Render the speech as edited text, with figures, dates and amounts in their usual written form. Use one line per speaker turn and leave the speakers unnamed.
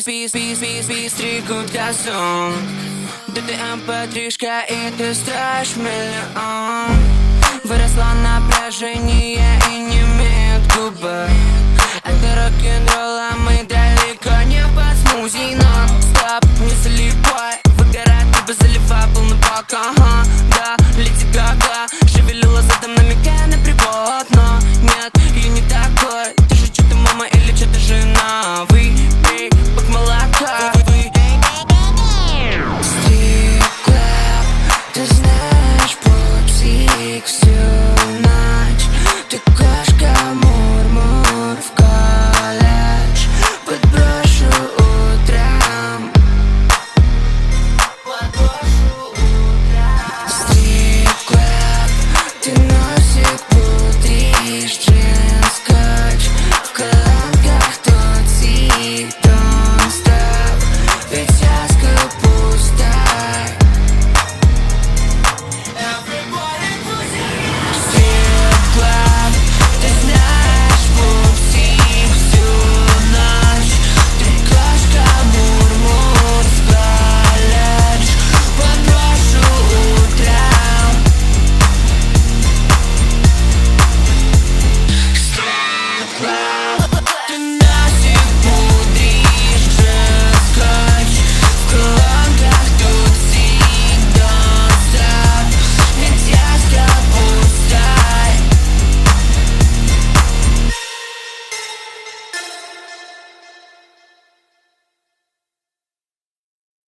стригут газон. Да ты MP3-шка и ты страшь миллион. Выросла на пляже, не я и не имеет губы. Это рок-н-ролл, а мы далеко не под смузи. Но стоп, не слепой, выгорает, либо заливай полный балкон.